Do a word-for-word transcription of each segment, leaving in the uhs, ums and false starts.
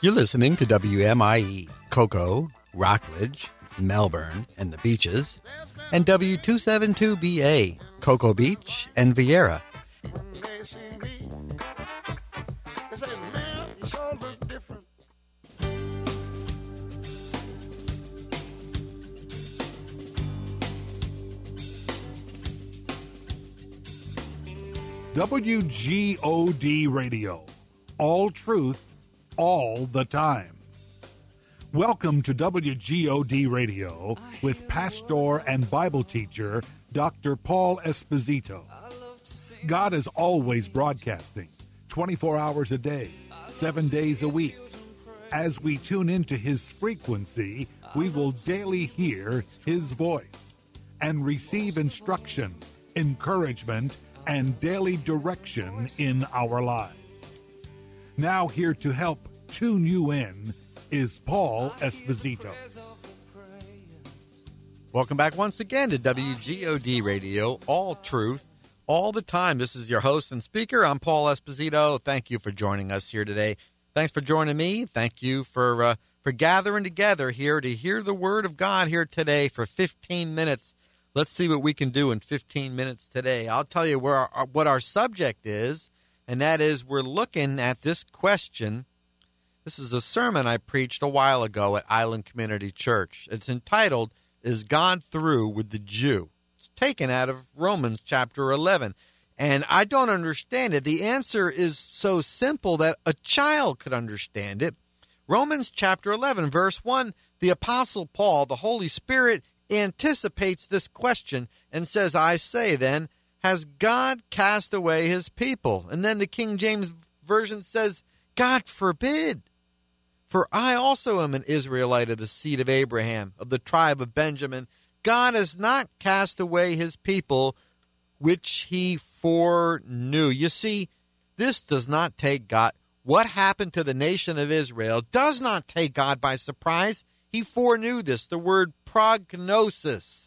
You're listening to W M I E, Cocoa, Rockledge, Melbourne, and the Beaches, and W two seventy-two B A, Cocoa Beach and Vieira. W G O D Radio. All truth, all the time. Welcome to W G O D Radio with pastor and Bible teacher Doctor Paul Esposito. God is always broadcasting, twenty-four hours a day, seven days a week. As we tune into His frequency, we will daily hear His voice and receive instruction, encouragement, and daily direction in our lives. Now here to help tune you in is Paul Esposito. Welcome back once again to W G O D Radio, all truth, all the time. This is your host and speaker. I'm Paul Esposito. Thank you for joining us here today. Thanks for joining me. Thank you for uh, for gathering together here to hear the Word of God here today for fifteen minutes. Let's see what we can do in fifteen minutes today. I'll tell you where our, what our subject is, and that is we're looking at this question. This is a sermon I preached a while ago at Island Community Church. It's entitled, Is God Through with the Jew? It's taken out of Romans chapter eleven. And I don't understand it. The answer is so simple that a child could understand it. Romans chapter eleven, verse one, the Apostle Paul, the Holy Spirit, anticipates this question and says, I say then, has God cast away his people? And then the King James Version says, God forbid. For I also am an Israelite of the seed of Abraham, of the tribe of Benjamin. God has not cast away his people, which he foreknew. You see, this does not take God. What happened to the nation of Israel does not take God by surprise. He foreknew this, the word prognosis.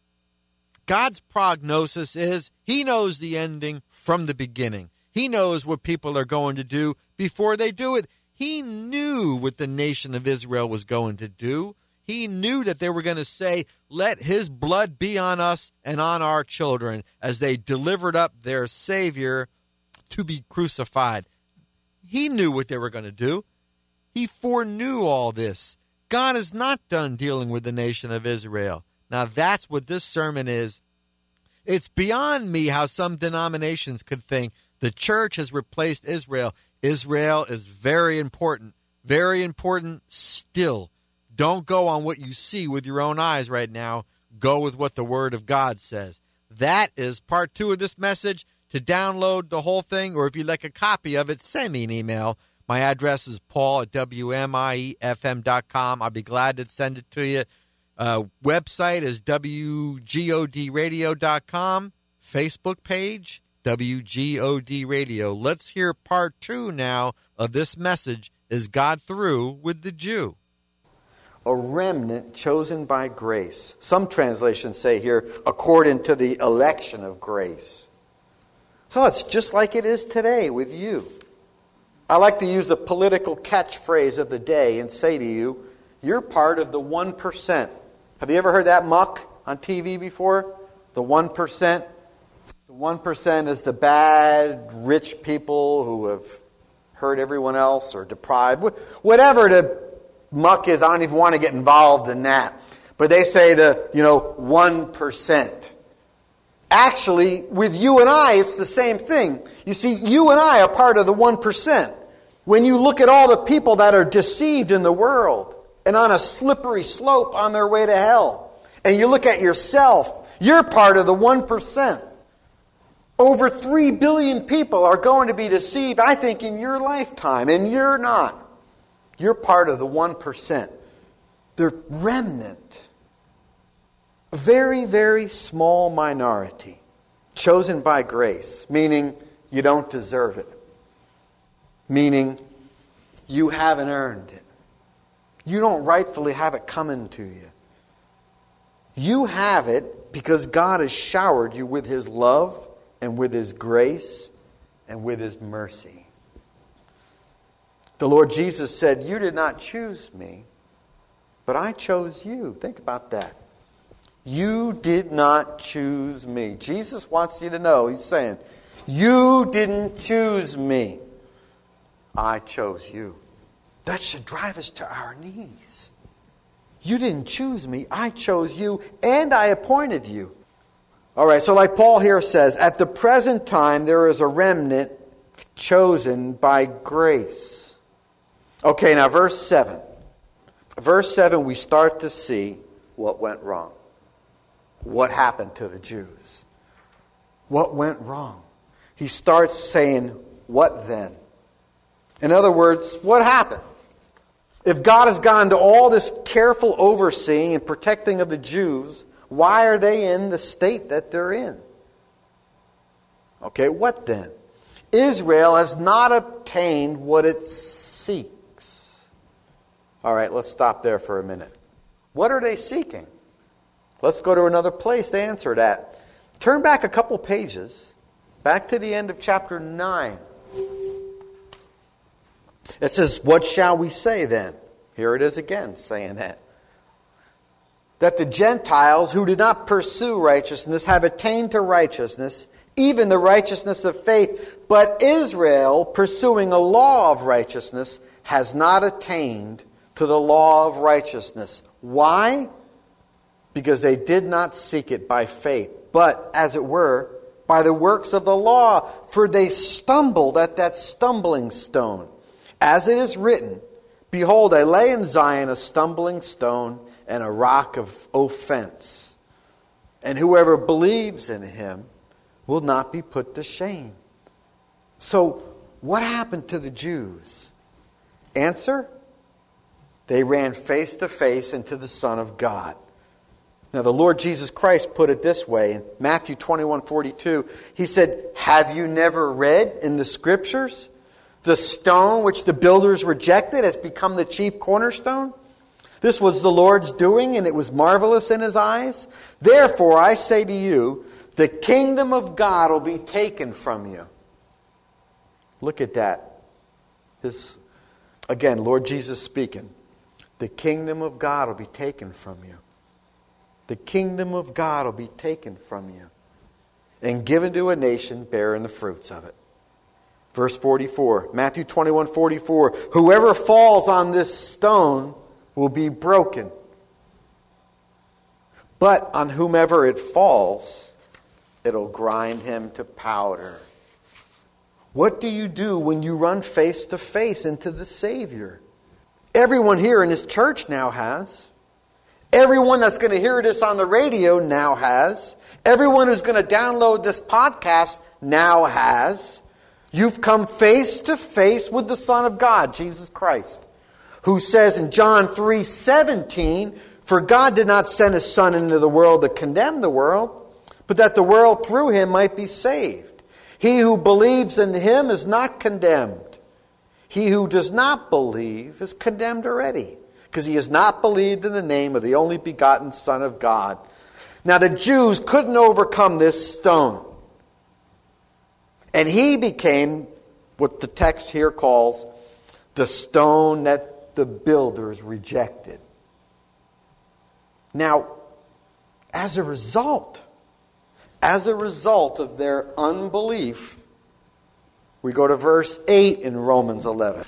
God's prognosis is he knows the ending from the beginning. He knows what people are going to do before they do it. He knew what the nation of Israel was going to do. He knew that they were going to say, let his blood be on us and on our children as they delivered up their Savior to be crucified. He knew what they were going to do. He foreknew all this. God is not done dealing with the nation of Israel. Now, that's what this sermon is. It's beyond me how some denominations could think the church has replaced Israel. Israel is very important, very important still. Don't go on what you see with your own eyes right now. Go with what the Word of God says. That is part two of this message. To download the whole thing, or if you'd like a copy of it, send me an email. My address is paul at W M I E F M dot com. I'll be glad to send it to you. Uh, website is W G O D radio dot com. Facebook page, W G O D Radio. Let's hear part two now of this message, Is God Through with the Jew? A remnant chosen by grace. Some translations say here, according to the election of grace. So it's just like it is today with you. I like to use the political catchphrase of the day and say to you, you're part of the one percent. Have you ever heard that muck on T V before? The one percent. The one percent is the bad, rich people who have hurt everyone else or deprived. Whatever the muck is, I don't even want to get involved in that. But they say the, you know, one percent. Actually, with you and I, it's the same thing. You see, you and I are part of the one percent. When you look at all the people that are deceived in the world and on a slippery slope on their way to hell, and you look at yourself, you're part of the one percent. Over three billion people are going to be deceived, I think, in your lifetime, and you're not. You're part of the one percent. The remnant. A very, very small minority, chosen by grace, meaning you don't deserve it. Meaning you haven't earned it. You don't rightfully have it coming to you. You have it because God has showered you with His love and with His grace and with His mercy. The Lord Jesus said, "You did not choose me, but I chose you." Think about that. You did not choose me. Jesus wants you to know, He's saying, you didn't choose me. I chose you. That should drive us to our knees. You didn't choose me. I chose you, and I appointed you. All right, so like Paul here says, at the present time there is a remnant chosen by grace. Okay, now verse seven. Verse seven, we start to see what went wrong. What happened to the Jews? What went wrong? He starts saying, what then? In other words, what happened? If God has gone to all this careful overseeing and protecting of the Jews, why are they in the state that they're in? Okay, what then? Israel has not obtained what it seeks. All right, let's stop there for a minute. What are they seeking? Let's go to another place to answer that. Turn back a couple pages, back to the end of chapter nine. It says, what shall we say then? Here it is again saying that. That the Gentiles who did not pursue righteousness have attained to righteousness, even the righteousness of faith. But Israel, pursuing a law of righteousness, has not attained to the law of righteousness. Why? Because they did not seek it by faith, but, as it were, by the works of the law. For they stumbled at that stumbling stone. As it is written, behold, I lay in Zion a stumbling stone and a rock of offense. And whoever believes in Him will not be put to shame. So, what happened to the Jews? Answer? They ran face to face into the Son of God. Now, the Lord Jesus Christ put it this way in Matthew twenty-one forty-two. He said, have you never read in the Scriptures, the stone which the builders rejected has become the chief cornerstone? This was the Lord's doing, and it was marvelous in His eyes. Therefore, I say to you, the kingdom of God will be taken from you. Look at that. This, again, Lord Jesus speaking. The kingdom of God will be taken from you. The kingdom of God will be taken from you and given to a nation bearing the fruits of it. Verse forty-four, Matthew twenty-one forty-four. Whoever falls on this stone will be broken. But on whomever it falls, it'll grind him to powder. What do you do when you run face to face into the Savior? Everyone here in this church now has. Everyone that's going to hear this on the radio now has. Everyone who's going to download this podcast now has. You've come face to face with the Son of God, Jesus Christ, who says in John three seventeen, for God did not send His Son into the world to condemn the world, but that the world through Him might be saved. He who believes in Him is not condemned. He who does not believe is condemned already, because he has not believed in the name of the only begotten Son of God. Now the Jews couldn't overcome this stone. And He became what the text here calls the stone that the builders rejected. Now, as a result, as a result of their unbelief, we go to verse eight in Romans eleven.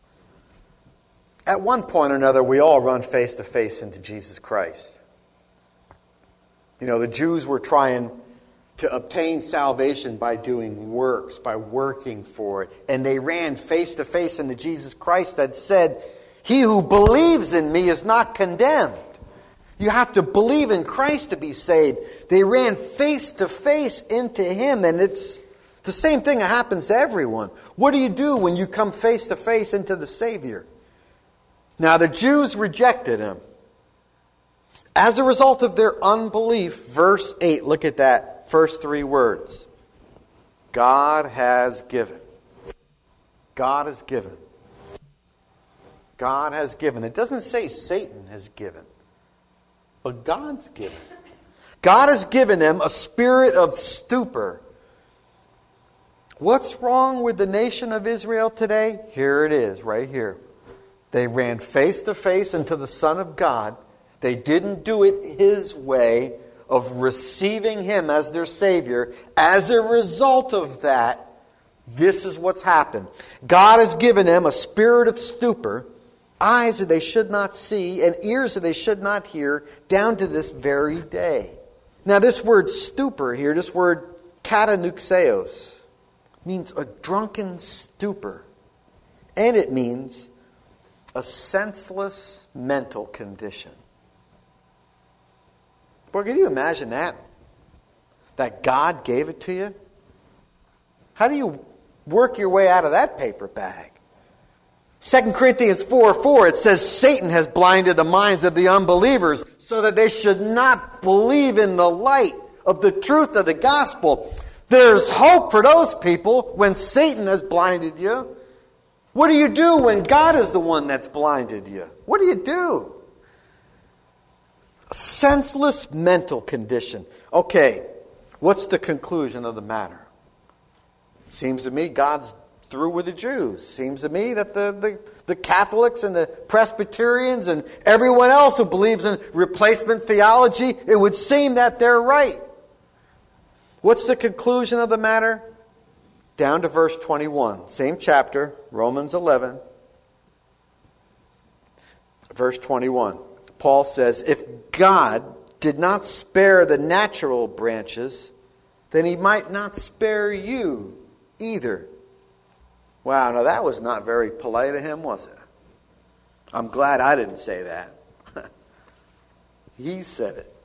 At one point or another, we all run face to face into Jesus Christ. You know, the Jews were trying to obtain salvation by doing works, by working for it. And they ran face to face into Jesus Christ that said, he who believes in me is not condemned. You have to believe in Christ to be saved. They ran face to face into Him, and it's the same thing that happens to everyone. What do you do when you come face to face into the Savior? Now, the Jews rejected Him. As a result of their unbelief, verse eight, look at that first three words. God has given. God has given. God has given. It doesn't say Satan has given, but God's given. God has given them a spirit of stupor, What's wrong with the nation of Israel today? Here it is, right here. They ran face to face into the Son of God. They didn't do it His way of receiving Him as their Savior. As a result of that, this is what's happened. God has given them a spirit of stupor, eyes that they should not see, and ears that they should not hear, down to this very day. Now this word stupor here, this word katanuxeos, means a drunken stupor. And it means a senseless mental condition. Boy, can you imagine that? That God gave it to you? How do you work your way out of that paper bag? Second Corinthians four four, it says, Satan has blinded the minds of the unbelievers so that they should not believe in the light of the truth of the gospel. There's hope for those people when Satan has blinded you. What do you do when God is the one that's blinded you? What do you do? A senseless mental condition. Okay, what's the conclusion of the matter? Seems to me God's through with the Jews. Seems to me that the, the, the Catholics and the Presbyterians and everyone else who believes in replacement theology, it would seem that they're right. What's the conclusion of the matter? Down to verse twenty-one. Same chapter, Romans eleven. Verse twenty-one. Paul says, if God did not spare the natural branches, then He might not spare you either. Wow, now that was not very polite of him, was it? I'm glad I didn't say that. He said it.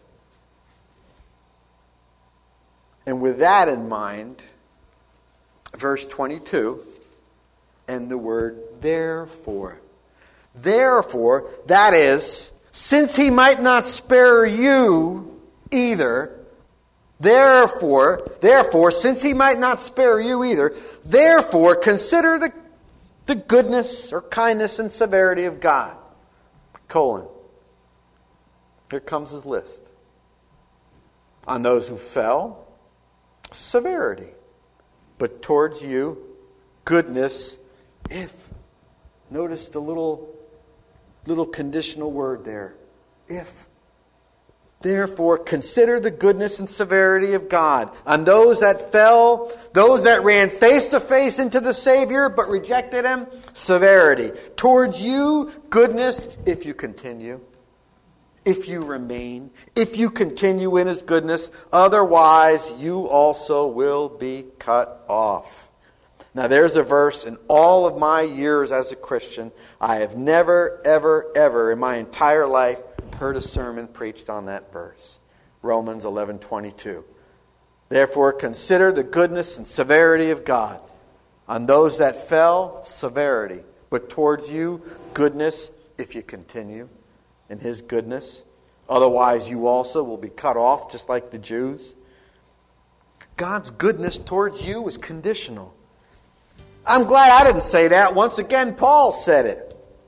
And with that in mind, verse twenty-two, and the word therefore. Therefore, that is, since He might not spare you either, therefore, therefore, since He might not spare you either, therefore consider the, the goodness or kindness and severity of God. Colon. Here comes his list. On those who fell, severity. But towards you, goodness, if. Notice the little, little conditional word there. If. Therefore, consider the goodness and severity of God on those that fell, those that ran face to face into the Savior but rejected Him, severity. Towards you, goodness, if you continue. If you remain, if you continue in His goodness, otherwise you also will be cut off. Now there's a verse in all of my years as a Christian, I have never, ever, ever in my entire life heard a sermon preached on that verse. Romans eleven twenty-two. Therefore consider the goodness and severity of God. On those that fell, severity. But towards you, goodness, if you continue in His goodness. Otherwise, you also will be cut off, just like the Jews. God's goodness towards you is conditional. I'm glad I didn't say that. Once again, Paul said it.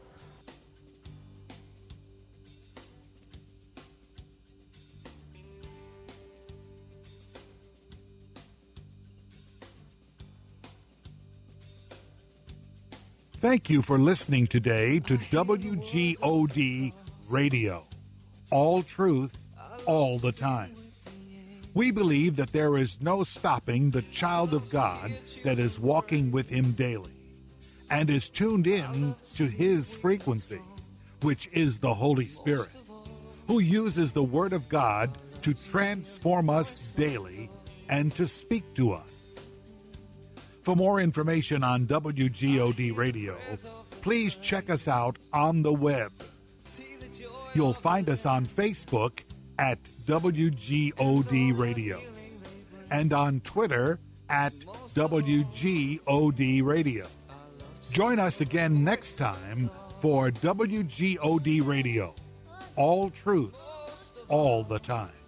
Thank you for listening today to W G O D Radio. All truth, all the time. We believe that there is no stopping the child of God that is walking with Him daily and is tuned in to His frequency, which is the Holy Spirit, who uses the Word of God to transform us daily and to speak to us. For more information on W G O D Radio, please check us out on the web. You'll find us on Facebook at W G O D Radio and on Twitter at W G O D Radio. Join us again next time for W G O D Radio. All truth, all the time.